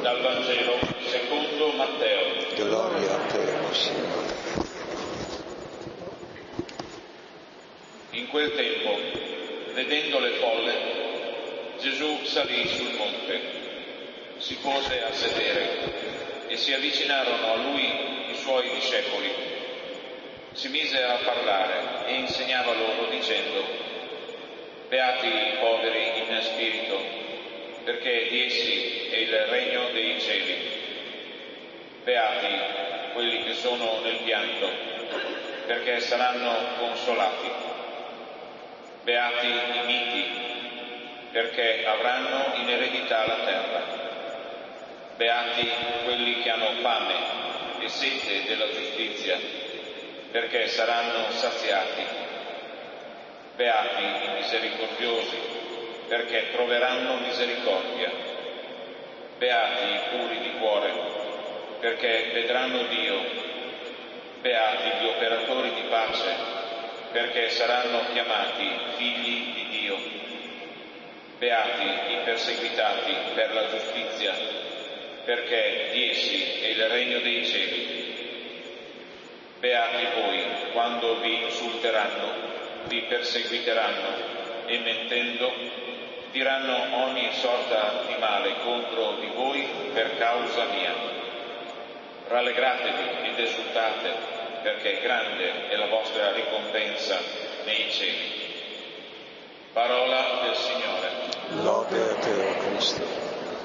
Dal Vangelo secondo Matteo. Gloria a te, o Signore. In quel tempo, vedendo le folle, Gesù salì sul monte, si pose a sedere e si avvicinarono a lui i suoi discepoli. Si mise a parlare e insegnava loro dicendo: Beati i poveri in spirito, perché di essi è il regno dei cieli. Beati quelli che sono nel pianto, perché saranno consolati. Beati i miti, perché avranno in eredità la terra. Beati quelli che hanno fame e sete della giustizia, perché saranno saziati. Beati i misericordiosi, perché troveranno misericordia. Beati i puri di cuore, perché vedranno Dio. Beati gli operatori di pace, perché saranno chiamati figli di Dio. Beati i perseguitati per la giustizia, perché di essi è il regno dei cieli. Beati voi quando vi insulteranno, vi perseguiteranno e mentendo diranno ogni sorta di male contro di voi per causa mia. Rallegratevi ed esultate, perché grande è la vostra ricompensa nei cieli. Parola del Signore. Lode a te, o Cristo.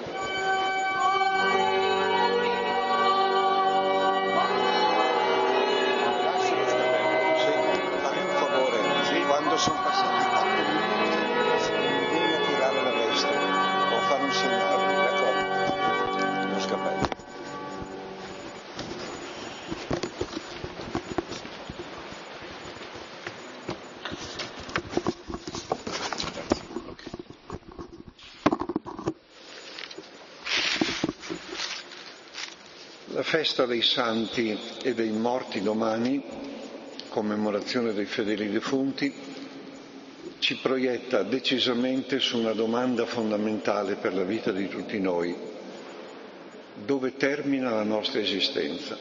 Quando sono passati 4 minuti, vieni a tirare la veste o fare un segnale, d'accordo? Non scappare. La festa dei santi e dei morti domani, commemorazione dei fedeli defunti, ci proietta decisamente su una domanda fondamentale per la vita di tutti noi: dove termina la nostra esistenza?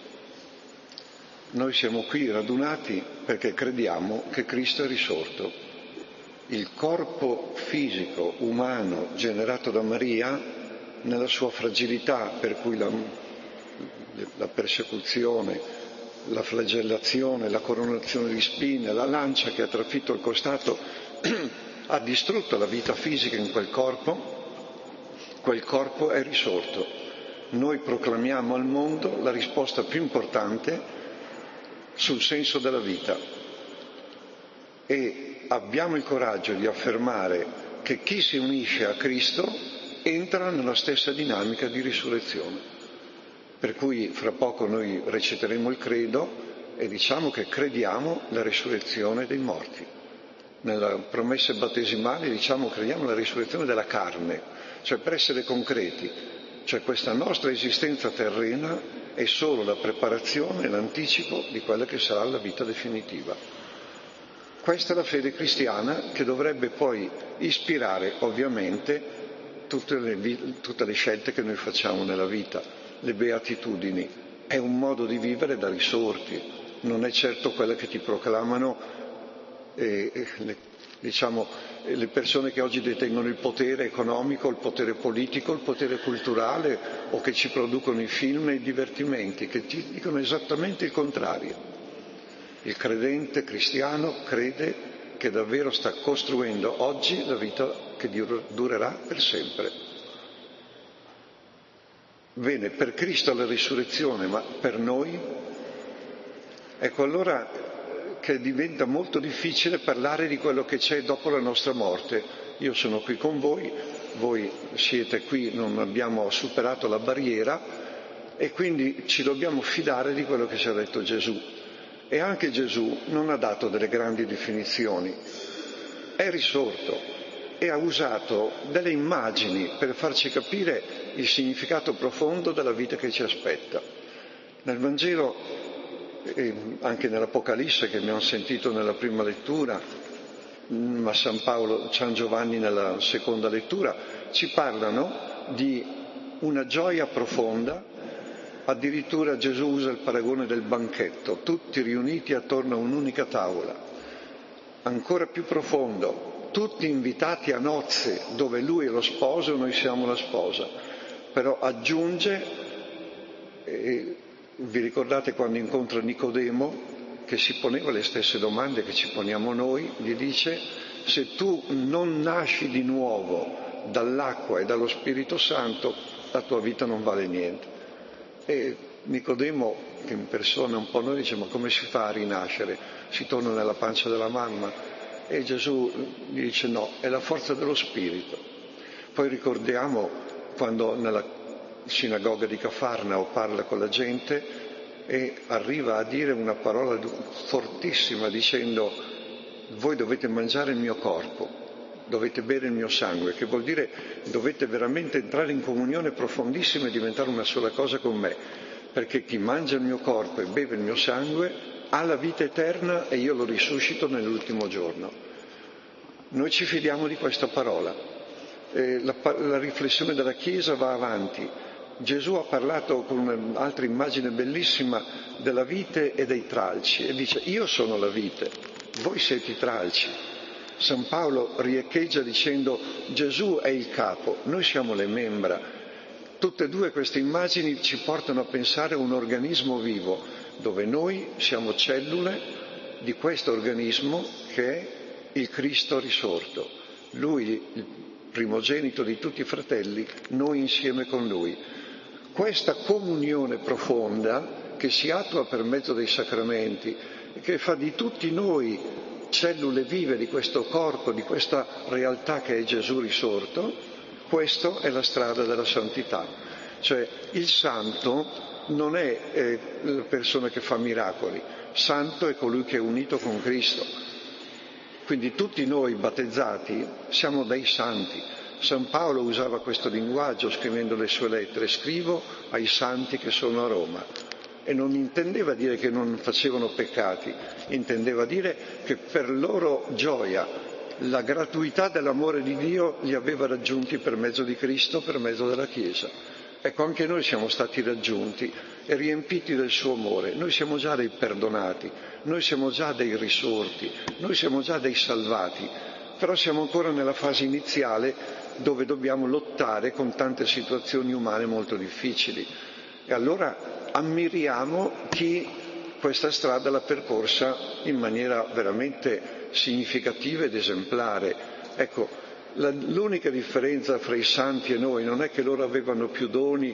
Noi siamo qui radunati perché crediamo che Cristo è risorto. Il corpo fisico, umano, generato da Maria, nella sua fragilità, per cui la persecuzione, la flagellazione, la coronazione di spine, la lancia che ha trafitto il costato ha distrutto la vita fisica in quel corpo è risorto. Noi proclamiamo al mondo la risposta più importante sul senso della vita e abbiamo il coraggio di affermare che chi si unisce a Cristo entra nella stessa dinamica di risurrezione. Per cui fra poco noi reciteremo il credo e diciamo che crediamo la risurrezione dei morti. Nelle promesse battesimali diciamo crediamo la risurrezione della carne, cioè per essere concreti, cioè questa nostra esistenza terrena è solo la preparazione, l'anticipo di quella che sarà la vita definitiva. Questa è la fede cristiana che dovrebbe poi ispirare ovviamente tutte le scelte che noi facciamo nella vita. Le beatitudini è un modo di vivere da risorti, non è certo quella che ti proclamano le persone che oggi detengono il potere economico, il potere politico, il potere culturale o che ci producono i film e i divertimenti, che ti dicono esattamente il contrario. Il credente cristiano crede che davvero sta costruendo oggi la vita che durerà per sempre. Bene, per Cristo la risurrezione, ma per noi? Ecco allora che diventa molto difficile parlare di quello che c'è dopo la nostra morte. Io sono qui con voi, voi siete qui, non abbiamo superato la barriera e quindi ci dobbiamo fidare di quello che ci ha detto Gesù. E anche Gesù non ha dato delle grandi definizioni, è risorto e ha usato delle immagini per farci capire il significato profondo della vita che ci aspetta. Nel Vangelo e anche nell'Apocalisse che abbiamo sentito nella prima lettura, ma San Giovanni nella seconda lettura, ci parlano di una gioia profonda. Addirittura Gesù usa il paragone del banchetto, tutti riuniti attorno a un'unica tavola. Ancora più profondo, tutti invitati a nozze dove lui è lo sposo e noi siamo la sposa. Però aggiunge, vi ricordate quando incontra Nicodemo, che si poneva le stesse domande che ci poniamo noi, gli dice: se tu non nasci di nuovo dall'acqua e dallo Spirito Santo, la tua vita non vale niente. E Nicodemo, che in persona un po' noi, dice: ma come si fa a rinascere? Si torna nella pancia della mamma? E Gesù gli dice: no, è la forza dello Spirito. Poi ricordiamo quando nella sinagoga di Cafarnao parla con la gente e arriva a dire una parola fortissima dicendo: voi dovete mangiare il mio corpo, dovete bere il mio sangue, che vuol dire dovete veramente entrare in comunione profondissima e diventare una sola cosa con me, perché chi mangia il mio corpo e beve il mio sangue ha la vita eterna e io lo risuscito nell'ultimo giorno. Noi ci fidiamo di questa parola. La riflessione della Chiesa va avanti. Gesù ha parlato con un'altra immagine bellissima della vite e dei tralci e dice: io sono la vite, voi siete i tralci. San Paolo riecheggia dicendo: Gesù è il capo, noi siamo le membra. Tutte e due queste immagini ci portano a pensare a un organismo vivo, dove noi siamo cellule di questo organismo che è il Cristo risorto. Lui, il primogenito di tutti i fratelli, noi insieme con Lui. Questa comunione profonda che si attua per mezzo dei sacramenti, che fa di tutti noi cellule vive di questo corpo, di questa realtà che è Gesù risorto, questa è la strada della santità. Cioè il santo non è la persona che fa miracoli, santo è colui che è unito con Cristo. Quindi tutti noi battezzati siamo dei santi. San Paolo usava questo linguaggio scrivendo le sue lettere: scrivo ai santi che sono a Roma. E non intendeva dire che non facevano peccati, intendeva dire che per loro gioia la gratuità dell'amore di Dio li aveva raggiunti per mezzo di Cristo, per mezzo della Chiesa. Ecco, anche noi siamo stati raggiunti e riempiti del suo amore. Noi siamo già dei perdonati, noi siamo già dei risorti, noi siamo già dei salvati, però siamo ancora nella fase iniziale dove dobbiamo lottare con tante situazioni umane molto difficili. E allora ammiriamo chi questa strada l'ha percorsa in maniera veramente significativa ed esemplare. Ecco, l'unica differenza fra i santi e noi non è che loro avevano più doni,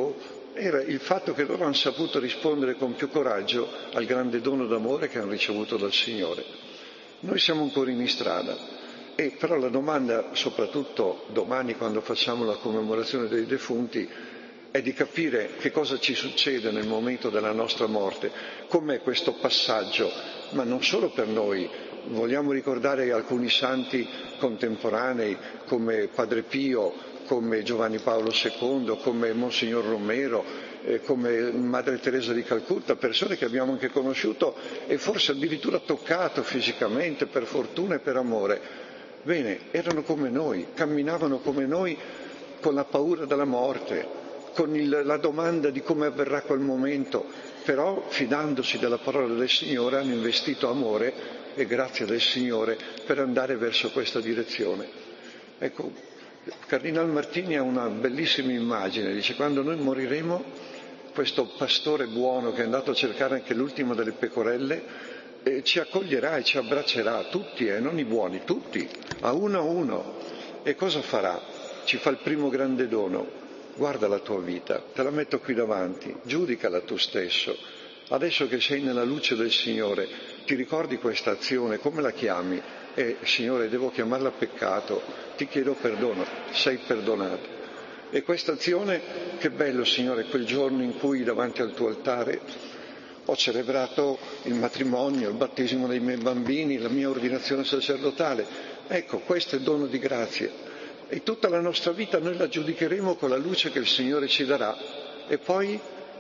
era il fatto che loro hanno saputo rispondere con più coraggio al grande dono d'amore che hanno ricevuto dal Signore. Noi siamo ancora in strada. Però la domanda, soprattutto domani quando facciamo la commemorazione dei defunti, è di capire che cosa ci succede nel momento della nostra morte, com'è questo passaggio, ma non solo per noi. Vogliamo ricordare alcuni santi contemporanei come Padre Pio, come Giovanni Paolo II, come Monsignor Romero, come Madre Teresa di Calcutta, persone che abbiamo anche conosciuto e forse addirittura toccato fisicamente, per fortuna e per amore. Bene, erano come noi, camminavano come noi con la paura della morte, con la domanda di come avverrà quel momento, però fidandosi della parola del Signore hanno investito amore e grazia del Signore per andare verso questa direzione. Ecco, Cardinal Martini ha una bellissima immagine, dice: quando noi moriremo, questo pastore buono che è andato a cercare anche l'ultima delle pecorelle ci accoglierà e ci abbraccerà, tutti, non i buoni, tutti, a uno. E cosa farà? Ci fa il primo grande dono: guarda la tua vita, te la metto qui davanti, giudicala tu stesso. Adesso che sei nella luce del Signore, ti ricordi questa azione, come la chiami? Signore, devo chiamarla peccato, ti chiedo perdono, sei perdonato. E questa azione, che bello, Signore, quel giorno in cui davanti al tuo altare ho celebrato il matrimonio, il battesimo dei miei bambini, la mia ordinazione sacerdotale. Ecco, questo è dono di grazia. E tutta la nostra vita noi la giudicheremo con la luce che il Signore ci darà. E poi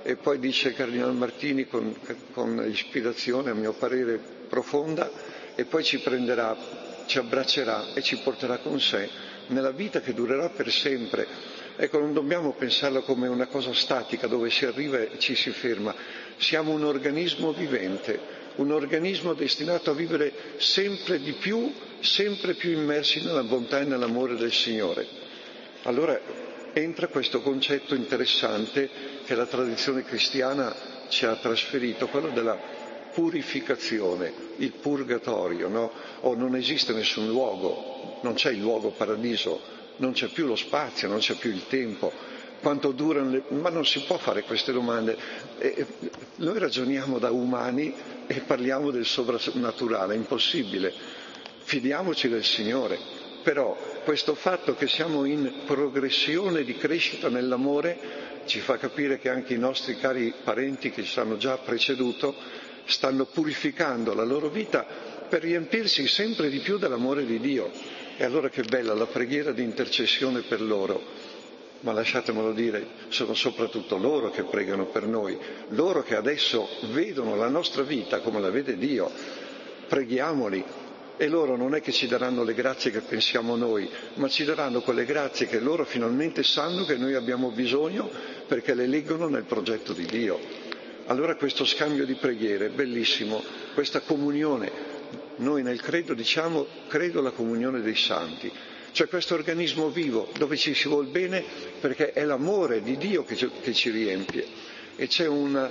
dice Cardinal Martini con ispirazione, a mio parere profonda, e poi ci prenderà, ci abbraccerà e ci porterà con sé nella vita che durerà per sempre. Ecco, non dobbiamo pensarla come una cosa statica dove si arriva e ci si ferma. Siamo un organismo vivente, un organismo destinato a vivere sempre di più, sempre più immersi nella bontà e nell'amore del Signore. Allora entra questo concetto interessante che la tradizione cristiana ci ha trasferito, quello della purificazione, il purgatorio, no? Non esiste nessun luogo, non c'è il luogo paradiso, non c'è più lo spazio, non c'è più il tempo, quanto durano ma non si può fare queste domande. Noi ragioniamo da umani e parliamo del sovrannaturale, è impossibile. Fidiamoci del Signore, però questo fatto che siamo in progressione di crescita nell'amore ci fa capire che anche i nostri cari parenti che ci hanno già preceduto stanno purificando la loro vita per riempirsi sempre di più dell'amore di Dio. E allora che bella la preghiera di intercessione per loro. Ma lasciatemelo dire, sono soprattutto loro che pregano per noi, loro che adesso vedono la nostra vita come la vede Dio. Preghiamoli. E loro non è che ci daranno le grazie che pensiamo noi, ma ci daranno quelle grazie che loro finalmente sanno che noi abbiamo bisogno perché le leggono nel progetto di Dio. Allora questo scambio di preghiere, bellissimo, questa comunione, noi nel credo diciamo credo alla comunione dei santi, cioè questo organismo vivo dove ci si vuol bene perché è l'amore di Dio che ci riempie e c'è una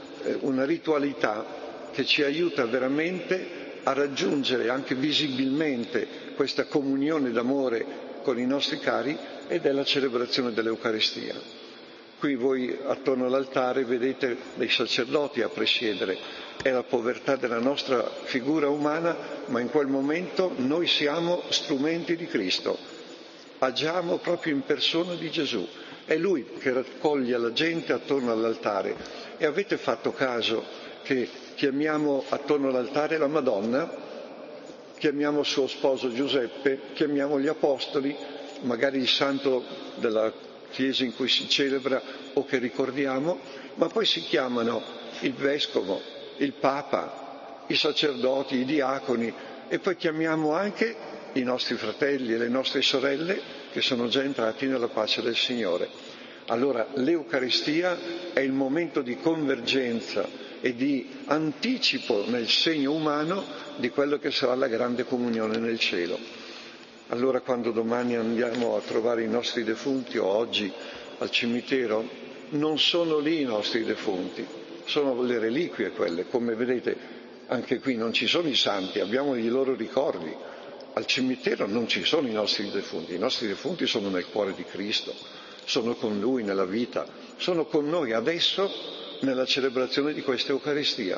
ritualità che ci aiuta veramente a raggiungere anche visibilmente questa comunione d'amore con i nostri cari ed è la celebrazione dell'Eucaristia. Qui voi attorno all'altare vedete dei sacerdoti a presiedere, è la povertà della nostra figura umana, ma in quel momento noi siamo strumenti di Cristo, agiamo proprio in persona di Gesù, è Lui che raccoglie la gente attorno all'altare. E avete fatto caso che chiamiamo attorno all'altare la Madonna, chiamiamo il suo sposo Giuseppe, chiamiamo gli apostoli, magari il santo della Chiesa in cui si celebra o che ricordiamo, ma poi si chiamano il Vescovo, il Papa, i sacerdoti, i diaconi e poi chiamiamo anche i nostri fratelli e le nostre sorelle che sono già entrati nella pace del Signore. Allora l'Eucaristia è il momento di convergenza e di anticipo nel segno umano di quello che sarà la grande comunione nel cielo. Allora quando domani andiamo a trovare i nostri defunti o oggi al cimitero, non sono lì i nostri defunti, sono le reliquie quelle, come vedete anche qui non ci sono i santi, abbiamo i loro ricordi. Al cimitero non ci sono i nostri defunti sono nel cuore di Cristo, sono con Lui nella vita, sono con noi adesso nella celebrazione di questa Eucaristia.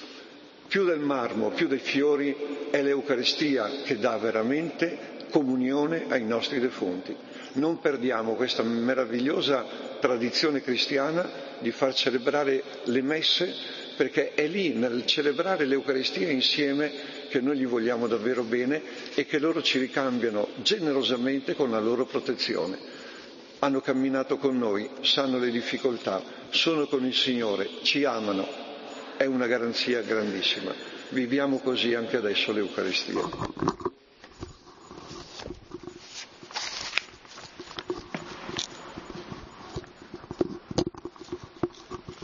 Più del marmo, più dei fiori è l'Eucaristia che dà veramente comunione ai nostri defunti. Non perdiamo questa meravigliosa tradizione cristiana di far celebrare le messe, perché è lì nel celebrare l'Eucaristia insieme che noi gli vogliamo davvero bene e che loro ci ricambiano generosamente con la loro protezione. Hanno camminato con noi, sanno le difficoltà, sono con il Signore, ci amano, è una garanzia grandissima. Viviamo così anche adesso l'Eucaristia.